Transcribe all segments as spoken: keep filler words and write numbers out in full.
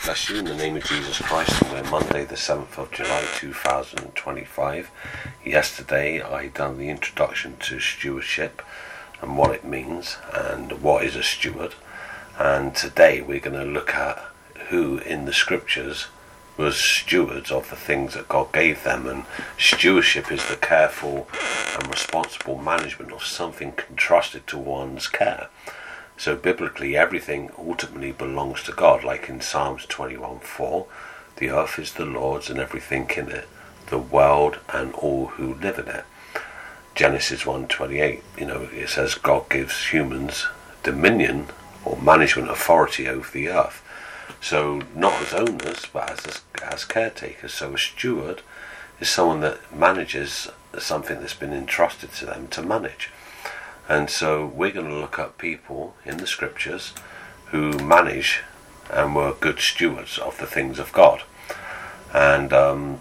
Bless you in the name of Jesus Christ. And we're Monday the seventh of July two thousand twenty-five. Yesterday I done the introduction to stewardship and what it means and what is a steward. And today we're going to look at who in the scriptures was stewards of the things that God gave them. And stewardship is the careful and responsible management of something entrusted to one's care. So biblically, everything ultimately belongs to God, like in Psalms twenty-one four, the earth is the Lord's and everything in it, the world and all who live in it. Genesis one twenty-eight, you know, it says God gives humans dominion or management authority over the earth. So not as owners, but as as caretakers. So a steward is someone that manages something that's been entrusted to them to manage. And so we're going to look at people in the scriptures who manage and were good stewards of the things of God. And um,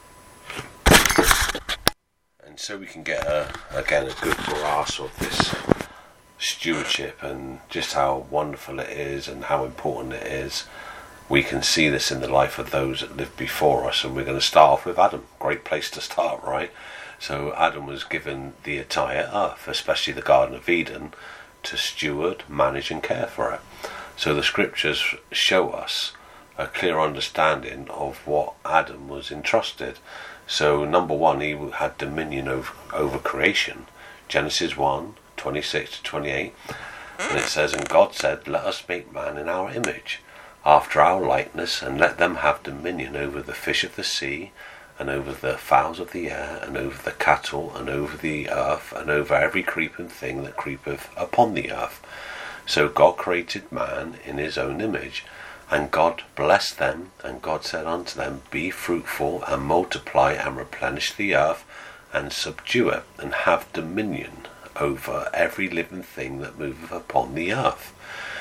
and so we can get, a, again, a good grasp of this stewardship and just how wonderful it is and how important it is. We can see this in the life of those that lived before us. And we're going to start off with Adam. Great place to start, right? So Adam was given the entire earth, especially the Garden of Eden, to steward, manage and care for it. So the scriptures show us a clear understanding of what Adam was entrusted. So number one, he had dominion over, over creation. Genesis one twenty-six to twenty-eight. And it says, "And God said, let us make man in our image, after our likeness, and let them have dominion over the fish of the sea, and over the fowls of the air, and over the cattle, and over the earth, and over every creeping thing that creepeth upon the earth." So God created man in his own image, and God blessed them, and God said unto them, "Be fruitful, and multiply, and replenish the earth, and subdue it, and have dominion over every living thing that moveth upon the earth."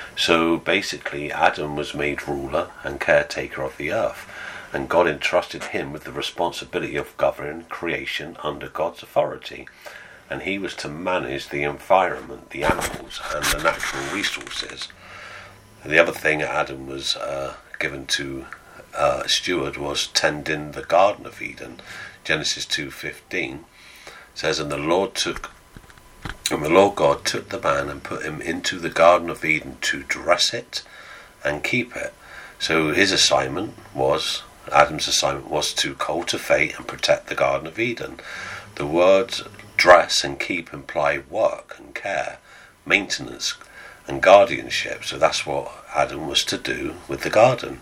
So basically Adam was made ruler and caretaker of the earth. And God entrusted him with the responsibility of governing creation under God's authority. And he was to manage the environment, the animals, and the natural resources. And the other thing Adam was uh, given to uh, steward was tending the Garden of Eden. Genesis two fifteen says, "And the Lord took, and the Lord God took the man and put him into the Garden of Eden to dress it and keep it." So his assignment was Adam's assignment was to cultivate and protect the Garden of Eden. The words dress and keep imply work and care, maintenance and guardianship. So that's what Adam was to do with the garden.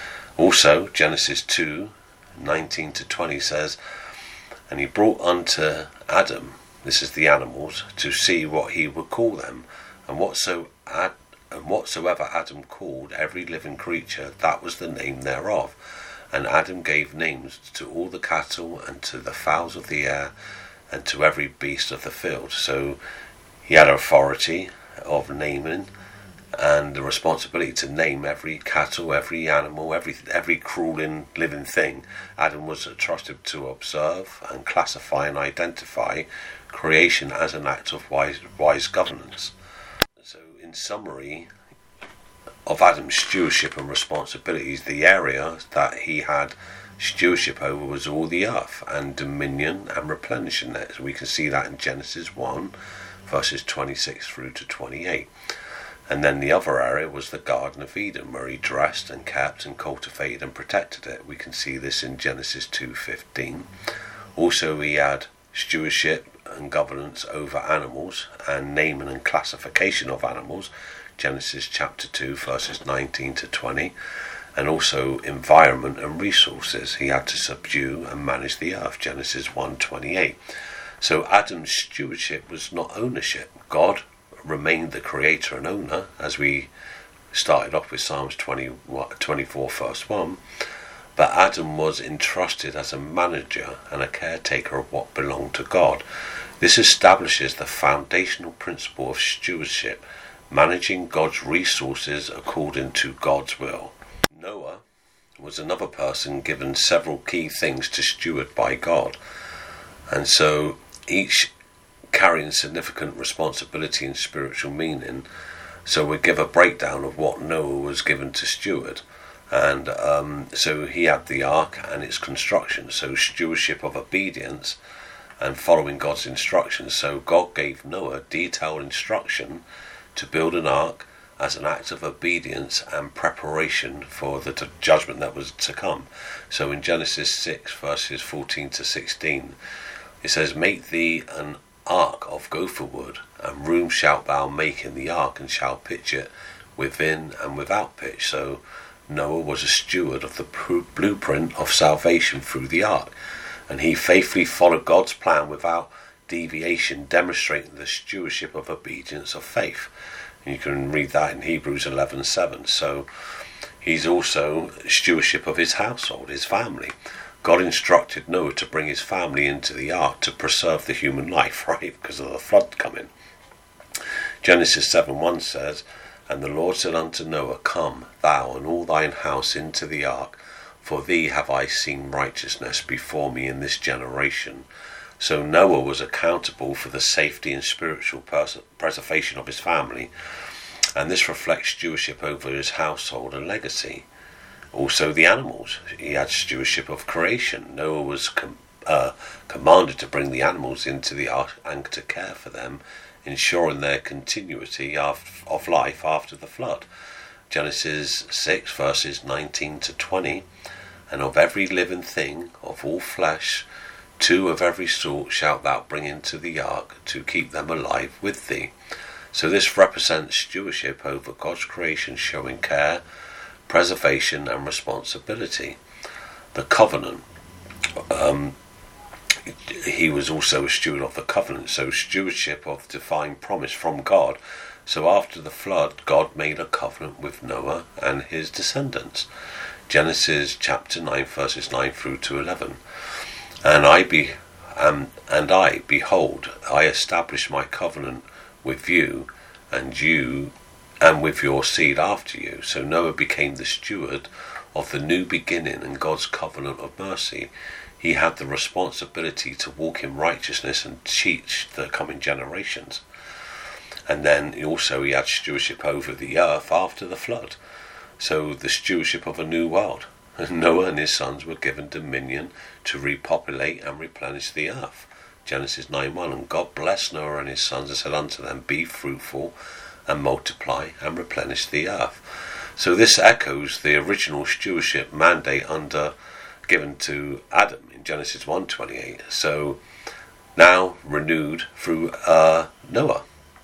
Also, Genesis two nineteen to twenty says, "And he brought unto Adam," this is the animals, "to see what he would call them. And whatso Ad, and whatsoever Adam called every living creature, that was the name thereof. And Adam gave names to all the cattle, and to the fowls of the air, and to every beast of the field." So he had authority of naming and the responsibility to name every cattle, every animal, every every crawling living thing. Adam was trusted to observe and classify and identify creation as an act of wise, wise governance. So in summary of Adam's stewardship and responsibilities, the area that he had stewardship over was all the earth and dominion and replenishing it. So we can see that in Genesis one verses twenty-six through to twenty-eight. And then the other area was the Garden of Eden, where he dressed and kept and cultivated and protected it. We can see this in Genesis two fifteen. Also he had stewardship and governance over animals and naming and classification of animals, Genesis chapter two verses nineteen to twenty, and also environment and resources. He had to subdue and manage the earth, Genesis one twenty-eight. So Adam's stewardship was not ownership. God remained the creator and owner, as we started off with Psalms twenty, twenty-four verse one, but Adam was entrusted as a manager and a caretaker of what belonged to God. This establishes the foundational principle of stewardship, managing God's resources according to God's will. Noah was another person given several key things to steward by God, and so each carrying significant responsibility and spiritual meaning. So we give a breakdown of what Noah was given to steward. And um, so he had the ark and its construction, so stewardship of obedience and following God's instructions. So God gave Noah detailed instruction to build an ark as an act of obedience and preparation for the t- judgment that was to come. So in Genesis six verses fourteen to sixteen, it says, "Make thee an ark of gopher wood, and room shalt thou make in the ark, and shalt pitch it within and without pitch." So Noah was a steward of the pr- blueprint of salvation through the ark, and he faithfully followed God's plan without deviation, demonstrating the stewardship of obedience of faith. And you can read that in Hebrews eleven seven. So he's also stewardship of his household, his family. God instructed Noah to bring his family into the ark to preserve the human life, right, because of the flood coming. Genesis seven one says, "And the Lord said unto Noah, Come, thou and all thine house into the ark, for thee have I seen righteousness before me in this generation." So Noah was accountable for the safety and spiritual pers- preservation of his family, and this reflects stewardship over his household and legacy. Also the animals, he had stewardship of creation. Noah was com- uh, commanded to bring the animals into the ark and to care for them, ensuring their continuity of, of life after the flood. Genesis six verses nineteen to twenty, "And of every living thing, of all flesh, two of every sort shalt thou bring into the ark, to keep them alive with thee." So this represents stewardship over God's creation, showing care, preservation and responsibility. The covenant, um, he was also a steward of the covenant, so stewardship of divine promise from God. So after the flood, God made a covenant with Noah and his descendants. Genesis chapter nine verses nine through to eleven. And I be um, and I behold, I establish my covenant with you, and you and with your seed after you. So Noah became the steward of the new beginning and God's covenant of mercy. He had the responsibility to walk in righteousness and teach the coming generations. And then also he had stewardship over the earth after the flood. So the stewardship of a new world. Noah and his sons were given dominion to repopulate and replenish the earth. Genesis nine one, "And God blessed Noah and his sons and said unto them, Be fruitful and multiply and replenish the earth." So this echoes the original stewardship mandate under given to Adam in Genesis one twenty-eight. So now renewed through uh, Noah.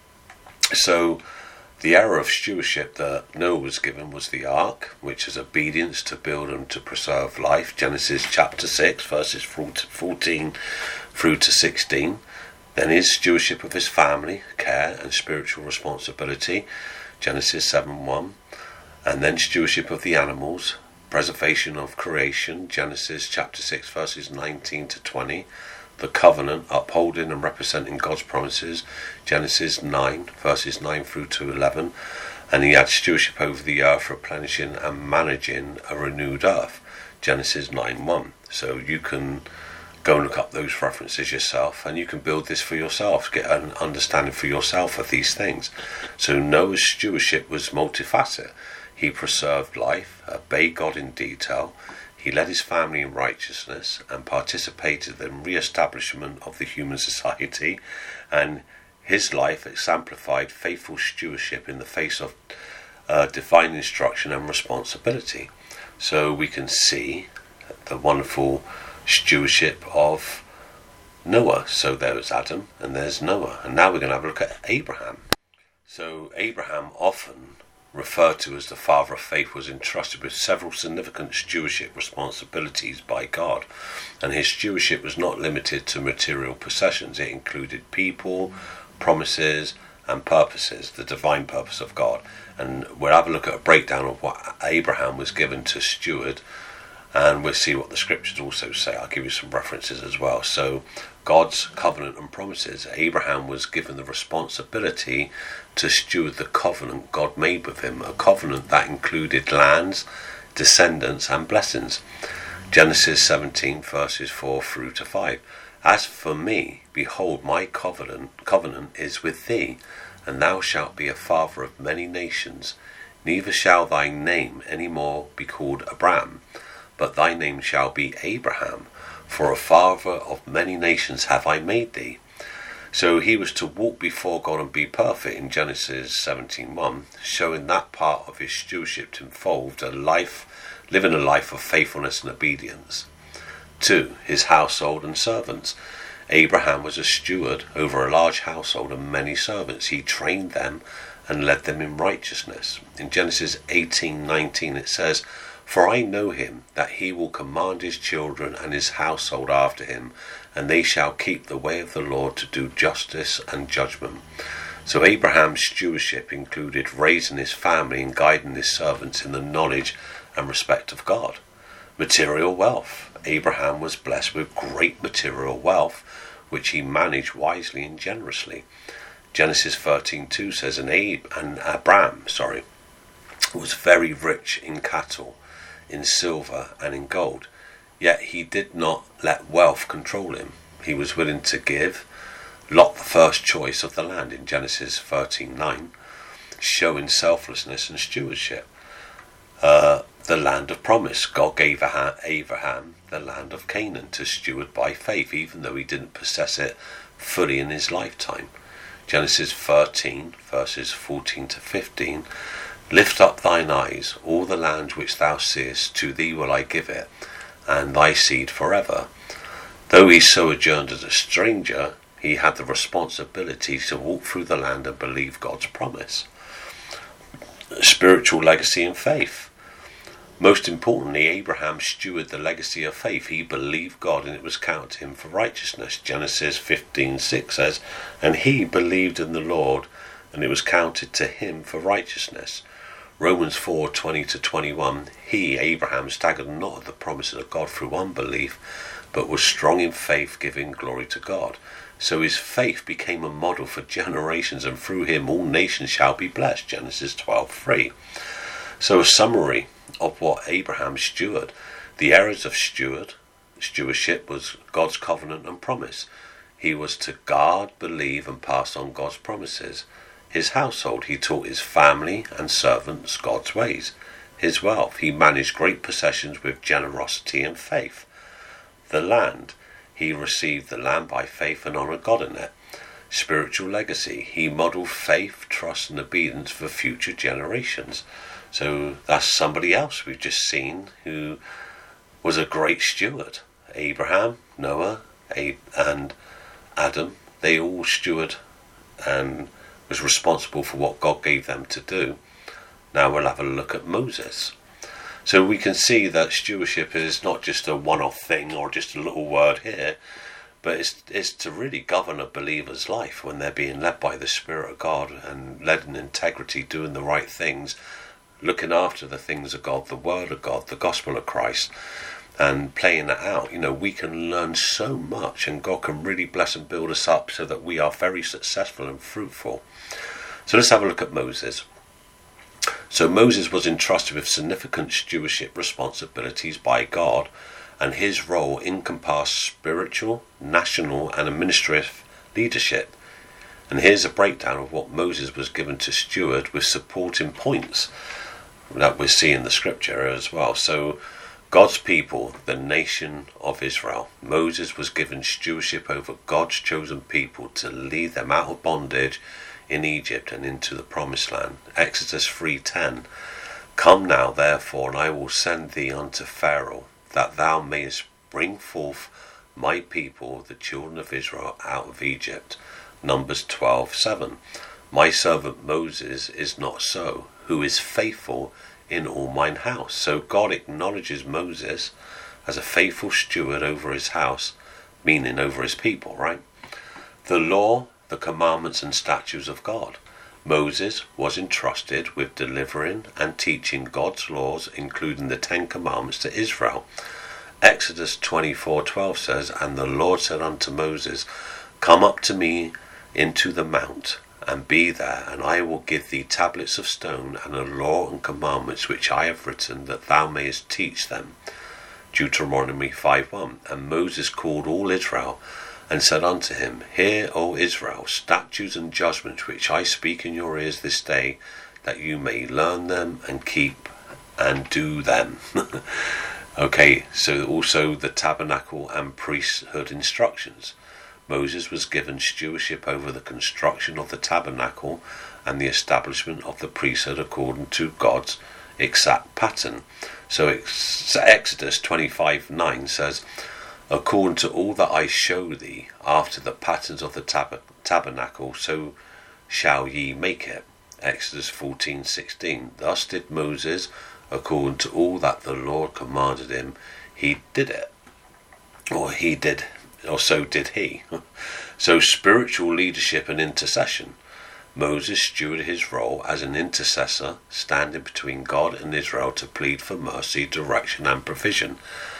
So the era of stewardship that Noah was given was the ark, which is obedience to build and to preserve life. Genesis chapter six verses fourteen through to sixteen. Then his stewardship of his family, care and spiritual responsibility. Genesis seven one. And then stewardship of the animals, preservation of creation. Genesis chapter six verses nineteen to twenty. The covenant, upholding and representing God's promises. Genesis nine verses nine through to eleven. And he had stewardship over the earth, replenishing and managing a renewed earth. Genesis nine one. So you can go and look up those references yourself, and you can build this for yourself, get an understanding for yourself of these things. So Noah's stewardship was multifaceted. He preserved life, obeyed God in detail, he led his family in righteousness and participated in re-establishment of the human society, and his life exemplified faithful stewardship in the face of uh, divine instruction and responsibility. So we can see the wonderful stewardship of Noah. So there's Adam and there's Noah, and now we're going to have a look at Abraham. So Abraham, often referred to as the father of faith, was entrusted with several significant stewardship responsibilities by God, and his stewardship was not limited to material possessions. It included people, promises and purposes, the divine purpose of God. And we'll have a look at a breakdown of what Abraham was given to steward, and we'll see what the scriptures also say. I'll give you some references as well. So God's covenant and promises. Abraham was given the responsibility to steward the covenant God made with him, a covenant that included lands, descendants and blessings. Genesis seventeen verses four through to five. As for me, behold, my covenant covenant is with thee, and thou shalt be a father of many nations. Neither shall thy name any more be called Abram, but thy name shall be Abraham, for a father of many nations have I made thee. So he was to walk before God and be perfect in Genesis seventeen one, showing that part of his stewardship involved a life, living a life of faithfulness and obedience. Two, his household and servants. Abraham was a steward over a large household and many servants. He trained them and led them in righteousness. In Genesis eighteen nineteen it says, "For I know him, that he will command his children and his household after him, and they shall keep the way of the Lord to do justice and judgment." So Abraham's stewardship included raising his family and guiding his servants in the knowledge and respect of God. Material wealth. Abraham was blessed with great material wealth, which he managed wisely and generously. Genesis thirteen two says, and Abe and Abram, sorry, was very rich in cattle, in silver and in gold. Yet he did not let wealth control him. He was willing to give Lot the first choice of the land in Genesis thirteen nine, showing selflessness and stewardship. Uh, the land of promise. God gave Abraham the land of Canaan to steward by faith, even though he didn't possess it fully in his lifetime. Genesis thirteen, verses fourteen to fifteen. Lift up thine eyes, all the land which thou seest, to thee will I give it, and thy seed forever. Though he sojourned as a stranger, he had the responsibility to walk through the land and believe God's promise. Spiritual legacy and faith. Most importantly, Abraham stewarded the legacy of faith. He believed God and it was counted to him for righteousness. Genesis fifteen six says, and he believed in the Lord and it was counted to him for righteousness. Romans four twenty to twenty-one, he, Abraham, staggered not at the promises of God through unbelief, but was strong in faith, giving glory to God. So his faith became a model for generations, and through him all nations shall be blessed. Genesis twelve three. So a summary of what Abraham stewarded. The areas of steward, stewardship was God's covenant and promise. He was to guard, believe, and pass on God's promises. His household, he taught his family and servants God's ways. His wealth, he managed great possessions with generosity and faith. The land, he received the land by faith and honoured God in it. Spiritual legacy, he modelled faith, trust and obedience for future generations. So that's somebody else we've just seen who was a great steward. Abraham, Noah, Ab- and Adam, they all steward and was responsible for what God gave them to do. Now we'll have a look at Moses. So we can see that stewardship is not just a one-off thing or just a little word here, but it's, it's to really govern a believer's life when they're being led by the Spirit of God and led in integrity, doing the right things, looking after the things of God, the Word of God, the Gospel of Christ, and playing that out. You know, we can learn so much, and God can really bless and build us up so that we are very successful and fruitful. So let's have a look at Moses. So Moses was entrusted with significant stewardship responsibilities by God, and his role encompassed spiritual, national, and administrative leadership. And here's a breakdown of what Moses was given to steward with supporting points that we see in the scripture as well. So God's people, the nation of Israel. Moses was given stewardship over God's chosen people to lead them out of bondage in Egypt and into the promised land. Exodus three ten. Come now therefore, and I will send thee unto Pharaoh, that thou mayest bring forth my people, the children of Israel, out of Egypt. Numbers twelve seven. My servant Moses is not so, who is faithful in all mine house. So God acknowledges Moses as a faithful steward over his house, meaning over his people, right? The law, the commandments and statutes of God. Moses was entrusted with delivering and teaching God's laws, including the Ten Commandments, to Israel. Exodus twenty-four twelve says, and the Lord said unto Moses, come up to me into the mount, and be there, and I will give thee tablets of stone, and a law and commandments which I have written, that thou mayest teach them. Deuteronomy five one. And Moses called all Israel, and said unto him, Hear, O Israel, statutes and judgments which I speak in your ears this day, that you may learn them and keep and do them. Okay, so also the tabernacle and priesthood instructions. Moses was given stewardship over the construction of the tabernacle and the establishment of the priesthood according to God's exact pattern. So Exodus twenty-five nine says, according to all that I show thee after the patterns of the tab- tabernacle, so shall ye make it. Exodus fourteen sixteen. Thus did Moses, according to all that the Lord commanded him, he did it. Or he did, or so did he. So spiritual leadership and intercession. Moses stewarded his role as an intercessor, standing between God and Israel to plead for mercy, direction and provision.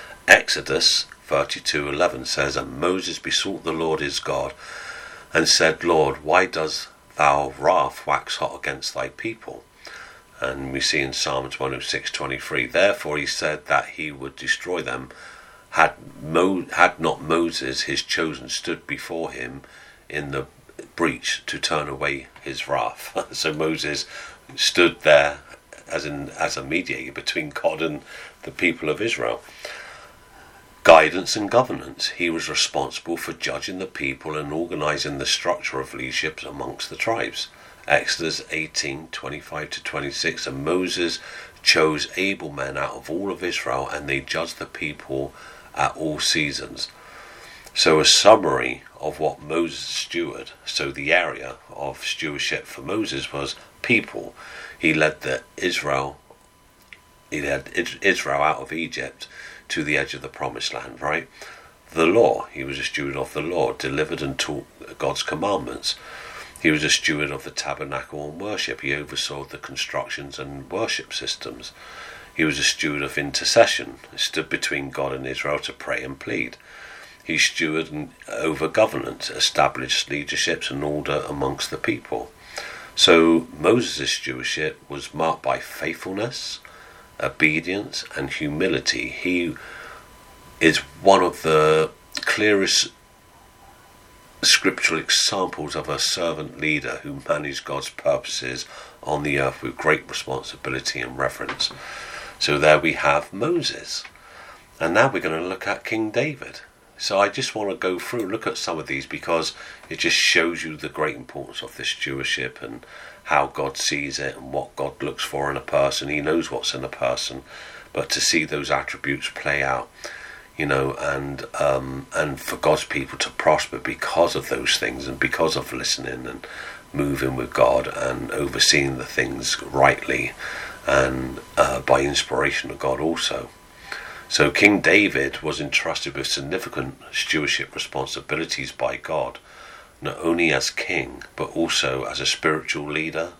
Exodus thirty-two eleven says, and Moses besought the Lord his God, and said, Lord, why does thou wrath wax hot against thy people? And we see in Psalms one oh six twenty-three, therefore he said that he would destroy them, had, Mo- had not Moses his chosen stood before him in the breach to turn away his wrath. So Moses stood there as in as a mediator between God and the people of Israel. Guidance and governance. He was responsible for judging the people and organising the structure of leadership amongst the tribes. Exodus eighteen twenty-five to twenty-six, and Moses chose able men out of all of Israel, and they judged the people at all seasons. So a summary of what Moses stewarded. So the area of stewardship for Moses was people. He led the Israel, he led Israel out of Egypt to the edge of the promised land, right? The law, he was a steward of the law, delivered and taught God's commandments. He was a steward of the tabernacle and worship. He oversaw the constructions and worship systems. He was a steward of intercession, stood between God and Israel to pray and plead. He stewarded over governance, established leaderships and order amongst the people. So Moses' stewardship was marked by faithfulness, obedience and humility. He is one of the clearest scriptural examples of a servant leader who managed God's purposes on the earth with great responsibility and reverence. So there we have Moses. And now we're going to look at King David. So I just want to go through, look at some of these, because it just shows you the great importance of this stewardship and how God sees it and what God looks for in a person. He knows what's in a person, but to see those attributes play out, you know, and um, and for God's people to prosper because of those things and because of listening and moving with God and overseeing the things rightly and uh, by inspiration of God also. So King David was entrusted with significant stewardship responsibilities by God, not only as king, but also as a spiritual leader,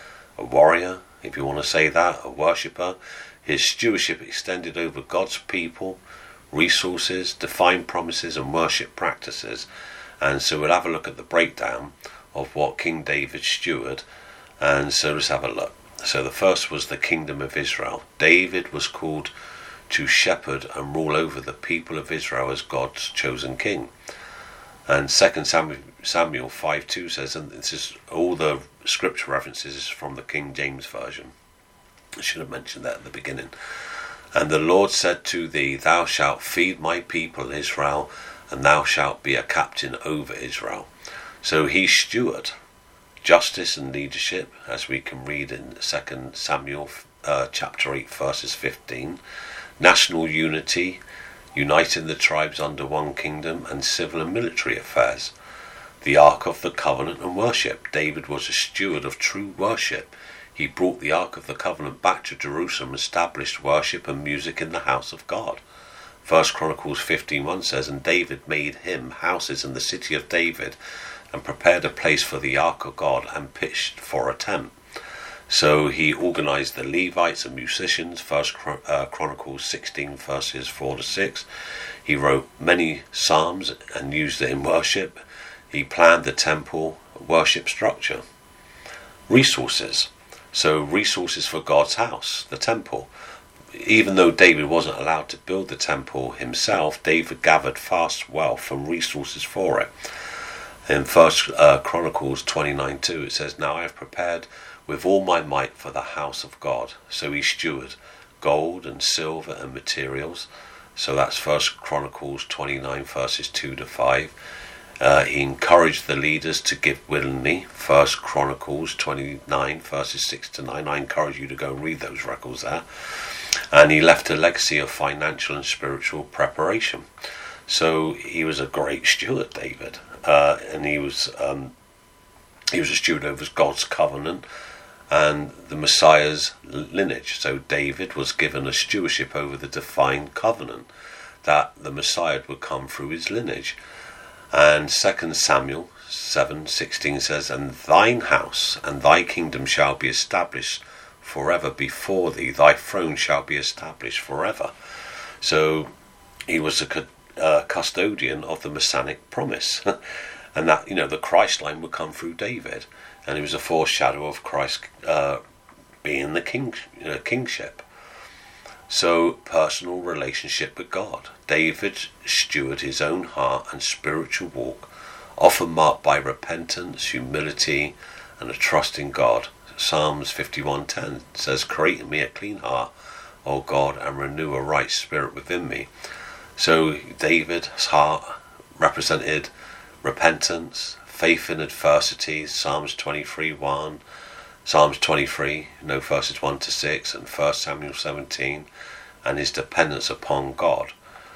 a warrior, if you want to say that, a worshipper. His stewardship extended over God's people, resources, defined promises and worship practices. And so we'll have a look at the breakdown of what King David stewarded. And so let's have a look. So the first was the kingdom of Israel. David was called to shepherd and rule over the people of Israel as God's chosen king. And Second Samuel five two says, and this is all the scripture references from the King James Version. I should have mentioned that at the beginning. And the Lord said to thee, thou shalt feed my people Israel, and thou shalt be a captain over Israel. So he steward justice and leadership, as we can read in Second Samuel uh, chapter eight verses fifteen. National unity, uniting the tribes under one kingdom, and civil and military affairs. The Ark of the Covenant and worship. David was a steward of true worship. He brought the Ark of the Covenant back to Jerusalem and established worship and music in the house of God. First Chronicles fifteen one says, and David made him houses in the city of David, and prepared a place for the Ark of God, and pitched for a tent. So he organised the Levites and musicians, First uh, Chronicles sixteen verses four to six. He wrote many psalms and used it in worship. He planned the temple worship structure. Resources. So resources for God's house, the temple. Even though David wasn't allowed to build the temple himself, David gathered vast wealth and resources for it. In First uh, Chronicles twenty-nine two it says, now I have prepared with all my might for the house of God. So he stewarded gold and silver and materials. So that's First Chronicles twenty-nine verses two to five. Uh, he encouraged the leaders to give willingly. First Chronicles twenty-nine verses six to nine. I encourage you to go and read those records there. And he left a legacy of financial and spiritual preparation. So he was a great steward, David, uh, and he was um, he was a steward over God's covenant and the Messiah's lineage. So David was given a stewardship over the defined covenant that the Messiah would come through his lineage. And Second Samuel seven sixteen says, "And thine house and thy kingdom shall be established forever before thee; thy throne shall be established forever." So he was a uh, custodian of the Messianic promise, and that, you know, the Christ line would come through David, and he was a foreshadow of Christ uh, being the king, uh, kingship. So, personal relationship with God. David stewarded his own heart and spiritual walk, often marked by repentance, humility, and a trust in God. Psalms fifty-one ten says, "Create in me a clean heart, O God, and renew a right spirit within me." So David's heart represented repentance, faith in adversity, Psalms twenty-three one, Psalms twenty-three, no verses one to six, and First Samuel seventeen, and his dependence upon God.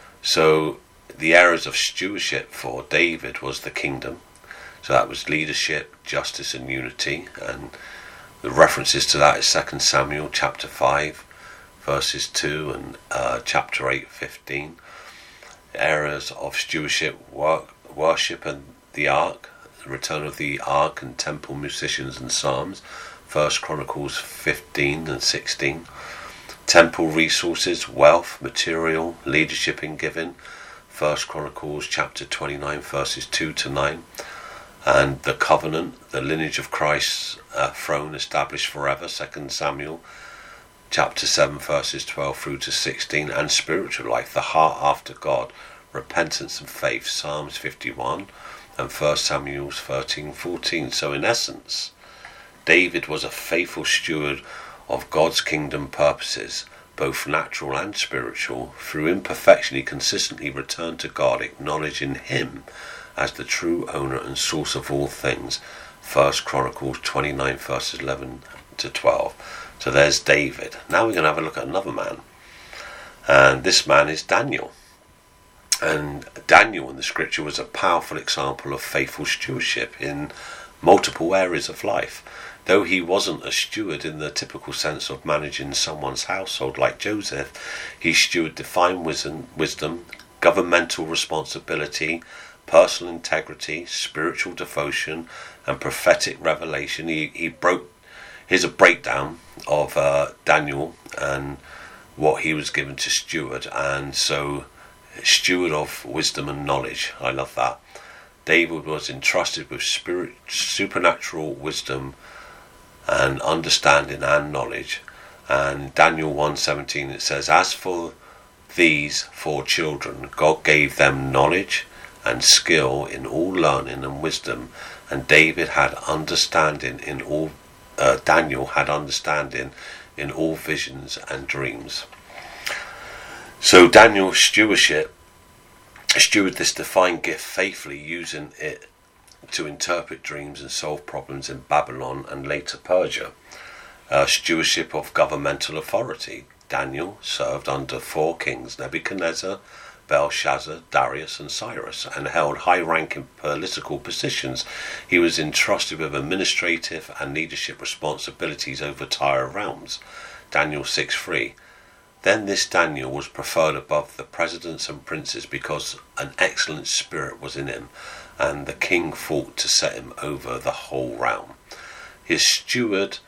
So the areas of stewardship for David was the kingdom. So that was leadership, justice, and unity, and the references to that is Second Samuel chapter five, verses two, and uh, chapter eight, fifteen. Areas of stewardship, work, worship and the ark, the return of the ark and temple musicians and psalms, First Chronicles fifteen and sixteen. Temple resources, wealth, material, leadership and giving, First Chronicles chapter twenty-nine, verses two to nine. And the covenant, the lineage of Christ's uh, throne established forever, Second Samuel chapter seven, verses twelve through to sixteen. And spiritual life, the heart after God, repentance and faith, Psalms fifty-one and First Samuel thirteen fourteen. So in essence, David was a faithful steward of God's kingdom purposes, both natural and spiritual. Through imperfection he consistently returned to God, acknowledging him as the true owner and source of all things. First Chronicles twenty-nine verses eleven to twelve. So there's David. Now we're going to have a look at another man, and this man is Daniel. And Daniel in the scripture was a powerful example of faithful stewardship in multiple areas of life. Though he wasn't a steward in the typical sense of managing someone's household like Joseph, he stewarded divine wisdom, wisdom, governmental responsibility, personal integrity, spiritual devotion, and prophetic revelation. He he broke. Here's a breakdown of uh, Daniel and what he was given to steward. And so, steward of wisdom and knowledge. I love that. David was entrusted with spirit, supernatural wisdom and understanding and knowledge. And Daniel one seventeen, it says, "As for these four children, God gave them knowledge and skill in all learning and wisdom, and David had understanding in all uh, Daniel had understanding in all visions and dreams." So Daniel's stewardship stewarded this divine gift faithfully, using it to interpret dreams and solve problems in Babylon and later Persia. Uh, stewardship of governmental authority. Daniel served under four kings, Nebuchadnezzar, Belshazzar, Darius and Cyrus, and held high-ranking political positions. He was entrusted with administrative and leadership responsibilities over entire realms. Daniel six three. Then this Daniel was preferred above the presidents and princes because an excellent spirit was in him, and the king thought to set him over the whole realm. His steward,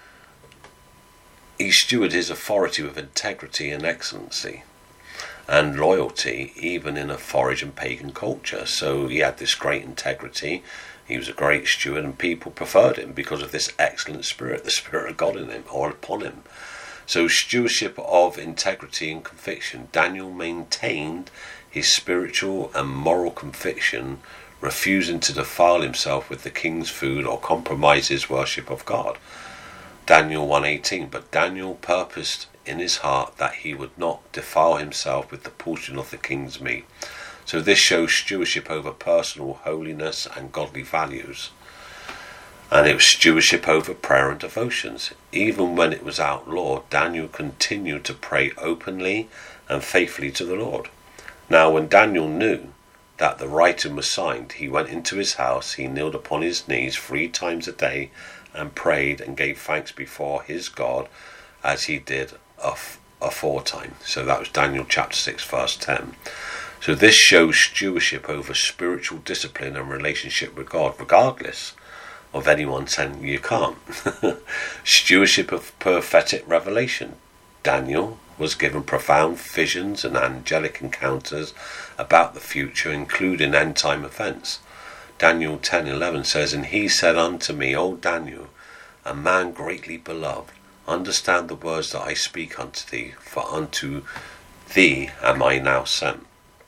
he stewarded his authority with integrity and excellency and loyalty, even in a foreign and pagan culture. So he had this great integrity. He was a great steward, and people preferred him because of this excellent spirit, the spirit of God in him or upon him. So stewardship of integrity and conviction. Daniel maintained his spiritual and moral conviction, refusing to defile himself with the king's food or compromise his worship of God. Daniel one eighteen, but Daniel purposed in his heart that he would not defile himself with the portion of the king's meat. So this shows stewardship over personal holiness and godly values. And it was stewardship over prayer and devotions. Even when it was outlawed, Daniel continued to pray openly and faithfully to the Lord. Now when Daniel knew that the writing was signed, he went into his house, he kneeled upon his knees three times a day and prayed and gave thanks before his God as he did aforetime. So that was Daniel chapter six verse ten. So this shows stewardship over spiritual discipline and relationship with God, regardless of anyone saying you can't. Stewardship of prophetic revelation. Daniel was given profound visions and angelic encounters about the future, including end time events. Daniel ten eleven says, "And he said unto me, O Daniel, a man greatly beloved, understand the words that I speak unto thee, for unto thee am I now sent."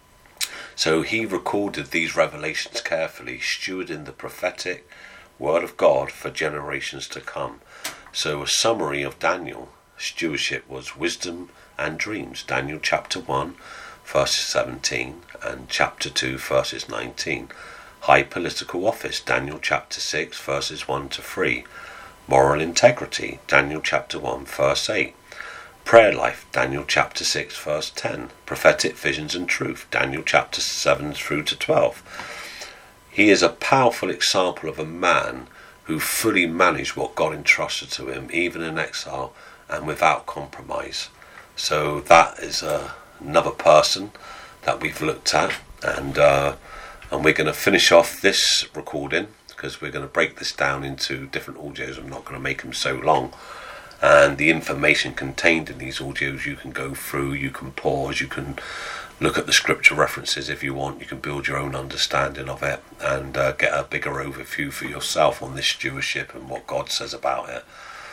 So he recorded these revelations carefully, stewarding the prophetic word of God for generations to come. So a summary of Daniel stewardship was wisdom and dreams. Daniel chapter one verses seventeen and chapter two verses nineteen. High political office. Daniel chapter six verses one to three. Moral integrity. Daniel chapter one verse eight. Prayer life. Daniel chapter six verse ten. Prophetic visions and truth. Daniel chapter seven through to twelve. He is a powerful example of a man who fully managed what God entrusted to him, even in exile and without compromise. So that is uh, another person that we've looked at, and uh, and we're going to finish off this recording because we're going to break this down into different audios. I'm not going to make them so long, and the information contained in these audios you can go through, you can pause, you can look at the scripture references if you want, you can build your own understanding of it and uh, get a bigger overview for yourself on this stewardship and what God says about it.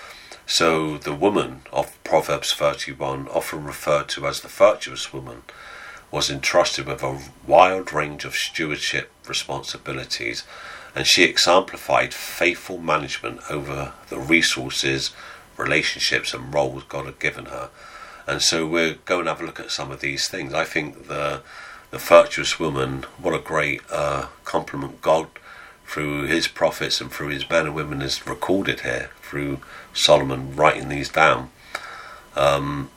So the woman of Proverbs thirty-one, often referred to as the virtuous woman, was entrusted with a wide range of stewardship responsibilities, and she exemplified faithful management over the resources, relationships and roles God had given her. And so we're going to have a look at some of these things. I think the the virtuous woman, what a great uh, compliment God through his prophets and through his men and women has recorded here, through Solomon writing these down. Um,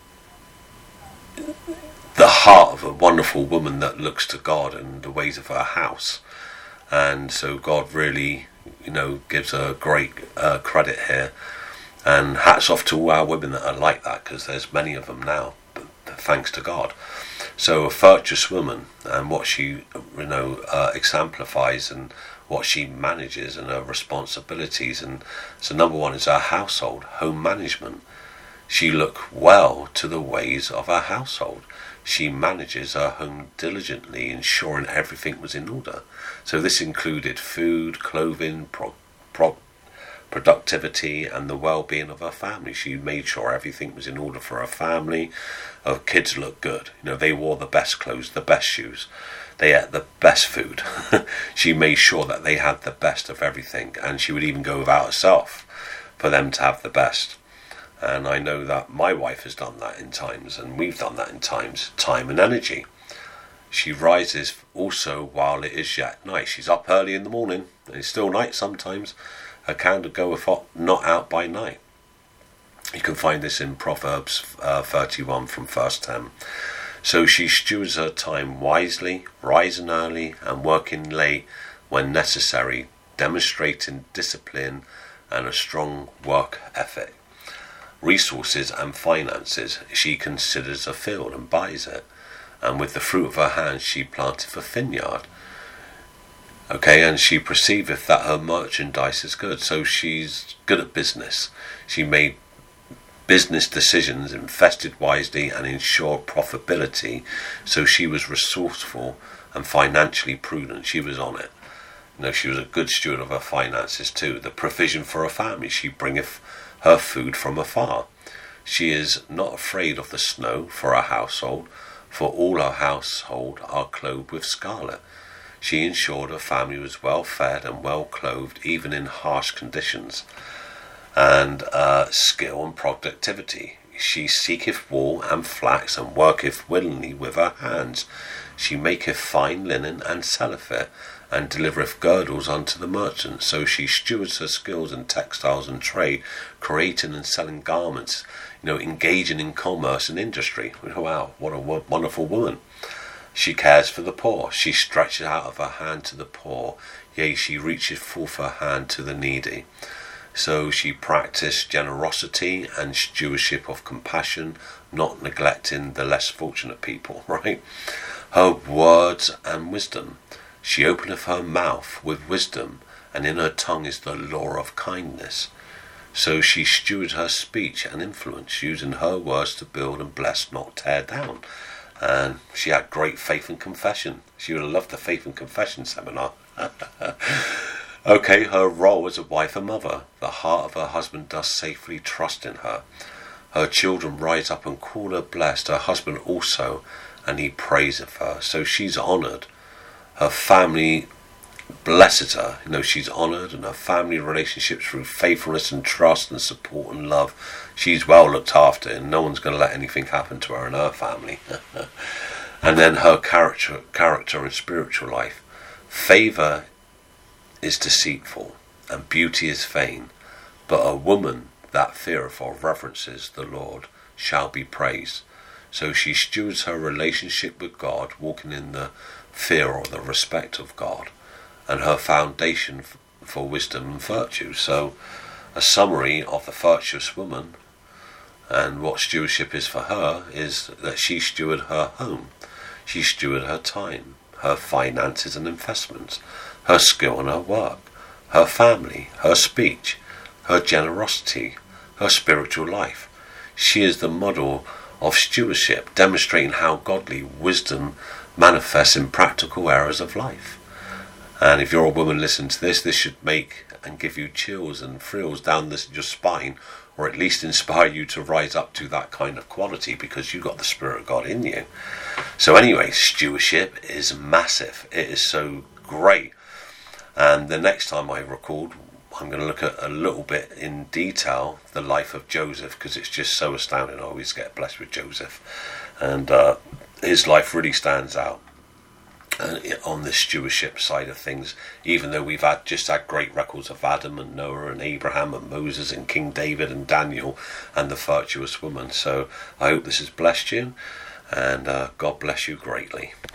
the heart of a wonderful woman that looks to God and the ways of her house. And so God really, you know, gives her great uh, credit here. And hats off to all our women that are like that, because there's many of them now, but thanks to God. So a virtuous woman, and what she, you know, uh, exemplifies and what she manages and her responsibilities. And so number one is her household, home management. She looked well to the ways of her household. She manages her home diligently, ensuring everything was in order. So this included food, clothing, pro- pro- productivity and the well-being of her family. She made sure everything was in order for her family. Her kids looked good. You know, they wore the best clothes, the best shoes. They ate the best food. She made sure that they had the best of everything, and she would even go without herself for them to have the best. And I know that my wife has done that in times, and we've done that in times, time and energy. She rises also while it is yet night. She's up early in the morning, and it's still night sometimes. Her candle goeth not out by night. You can find this in Proverbs uh, thirty-one from verse ten. So she stewards her time wisely, rising early and working late when necessary, demonstrating discipline and a strong work ethic. Resources and finances. She considers a field and buys it, and with the fruit of her hands she planteth a vineyard. Okay, and she perceiveth that her merchandise is good. So she's good at business. She made business decisions, invested wisely and ensured profitability. So she was resourceful and financially prudent. She was on it. You know, she was a good steward of her finances too. The provision for her family. She bringeth her food from afar. She is not afraid of the snow for her household, for all her household are clothed with scarlet. She ensured her family was well fed and well clothed, even in harsh conditions. and uh, skill and productivity. She seeketh wool and flax, and worketh willingly with her hands. She maketh fine linen, and selleth it, and delivereth girdles unto the merchants. So she stewards her skills in textiles and trade, creating and selling garments, you know, engaging in commerce and industry. Wow, what a wonderful woman. She cares for the poor. She stretches out of her hand to the poor. Yea, she reacheth forth her hand to the needy. So she practiced generosity and stewardship of compassion, not neglecting the less fortunate people, right? Her words and wisdom. She openeth her mouth with wisdom, and in her tongue is the law of kindness. So she stewarded her speech and influence, using her words to build and bless, not tear down. And she had great faith and confession. She would have loved the faith and confession seminar. Okay, her role as a wife and mother. The heart of her husband does safely trust in her. Her children rise up and call her blessed, her husband also, and he praiseth her. So she's honoured. Her family blesses her. You know, she's honoured, and her family relationships through faithfulness and trust and support and love. She's well looked after, and no one's going to let anything happen to her and her family. And then her character, character and spiritual life. Favour is deceitful, and beauty is vain, but a woman that feareth or reverences the Lord shall be praised. So she stewards her relationship with God, walking in the fear or the respect of God, and her foundation for wisdom and virtue. So a summary of the virtuous woman and what stewardship is for her is that she steward her home, she steward her time, her finances and investments, her skill and her work, her family, her speech, her generosity, her spiritual life. She is the model of stewardship, demonstrating how godly wisdom manifests in practical areas of life. And if you're a woman listening to this, this should make and give you chills and thrills down this, your spine, or at least inspire you to rise up to that kind of quality, because you've got the Spirit of God in you. So anyway, stewardship is massive. It is so great. And the next time I record, I'm going to look at a little bit in detail the life of Joseph, because it's just so astounding. I always get blessed with Joseph, and uh, his life really stands out uh, on the stewardship side of things, even though we've had just had great records of Adam and Noah and Abraham and Moses and King David and Daniel and the virtuous woman. So I hope this has blessed you, and uh, God bless you greatly.